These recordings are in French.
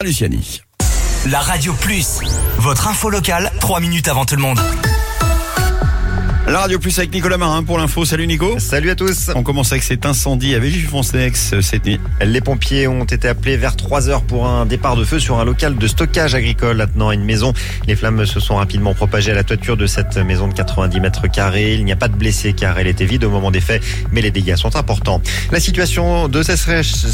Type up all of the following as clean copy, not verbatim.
Luciani. La Radio Plus, votre info locale, 3 minutes avant tout le monde. La Radio Plus avec Nicolas Marin pour l'info. Salut Nico. Salut à tous. On commence avec cet incendie à Villejuif-Foncenex cette nuit. Les pompiers ont été appelés vers 3h pour un départ de feu sur un local de stockage agricole attenant à une maison. Les flammes se sont rapidement propagées à la toiture de cette maison de 90 mètres carrés. Il n'y a pas de blessés car elle était vide au moment des faits, mais les dégâts sont importants. La situation de sécheresse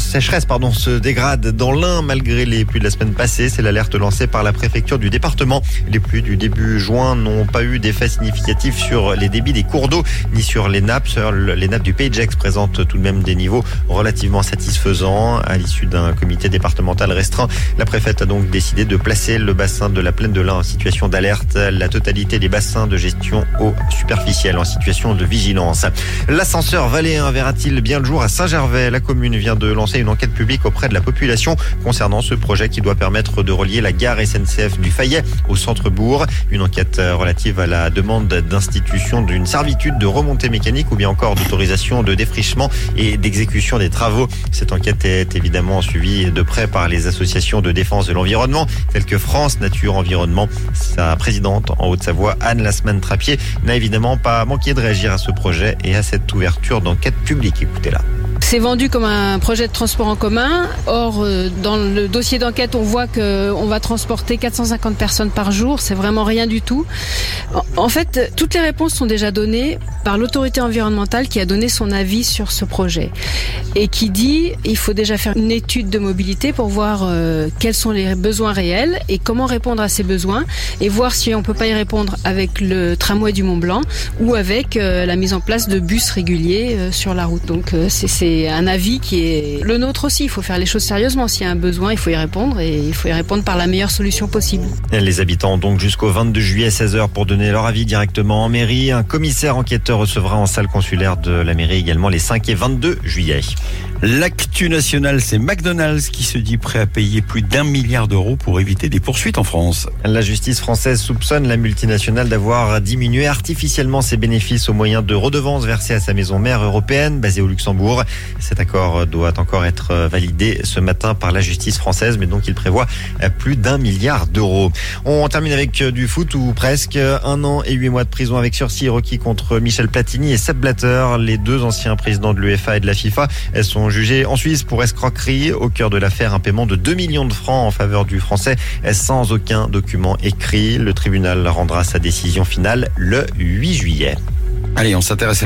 se dégrade dans l'Ain malgré les pluies de la semaine passée. C'est l'alerte lancée par la préfecture du département. Les pluies du début juin n'ont pas eu d'effet significatif sur les débits des cours d'eau ni sur les nappes. Les nappes du Pays de Gex présentent tout de même des niveaux relativement satisfaisants. À l'issue d'un comité départemental restreint, la préfète a donc décidé de placer le bassin de la plaine de l'Ain en situation d'alerte. La totalité des bassins de gestion eau superficielle en situation de vigilance. L'ascenseur valléen verra-t-il bien le jour à Saint-Gervais? La commune vient de lancer une enquête publique auprès de la population concernant ce projet qui doit permettre de relier la gare SNCF du Fayet au centre-bourg. Une enquête relative à la demande d'institution d'une servitude de remontée mécanique ou bien encore d'autorisation de défrichement et d'exécution des travaux. Cette enquête est évidemment suivie de près par les associations de défense de l'environnement telles que France Nature Environnement. Sa présidente en Haute-Savoie, Anne Lasman-Trappier, n'a évidemment pas manqué de réagir à ce projet et à cette ouverture d'enquête publique. Écoutez-la. C'est vendu comme un projet de transport en commun. Or, dans le dossier d'enquête, on voit qu'on va transporter 450 personnes par jour. C'est vraiment rien du tout. En fait, toutes les réponses sont déjà données par l'autorité environnementale qui a donné son avis sur ce projet et qui dit il faut déjà faire une étude de mobilité pour voir quels sont les besoins réels et comment répondre à ces besoins et voir si on peut pas y répondre avec le tramway du Mont-Blanc ou avec la mise en place de bus réguliers sur la route. Donc, c'est un avis qui est le nôtre aussi. Il faut faire les choses sérieusement. S'il y a un besoin, il faut y répondre et il faut y répondre par la meilleure solution possible. Les habitants ont donc jusqu'au 22 juillet 16h pour donner leur avis directement en mairie. Un commissaire enquêteur recevra en salle consulaire de la mairie également les 5 et 22 juillet. L'actu nationale, c'est McDonald's qui se dit prêt à payer plus d'1 milliard d'euros pour éviter des poursuites en France. La justice française soupçonne la multinationale d'avoir diminué artificiellement ses bénéfices au moyen de redevances versées à sa maison mère européenne basée au Luxembourg. Cet accord doit encore être validé ce matin par la justice française, mais donc il prévoit plus d'1 milliard d'euros. On termine avec du foot ou presque. 1 an et 8 mois de prison avec sursis requis contre Michel Platini et Sepp Blatter. Les deux anciens présidents de l'UEFA et de la FIFA sont jugés en Suisse pour escroquerie. Au cœur de l'affaire, un paiement de 2 millions de francs en faveur du Français sans aucun document écrit. Le tribunal rendra sa décision finale le 8 juillet. Allez, on s'intéresse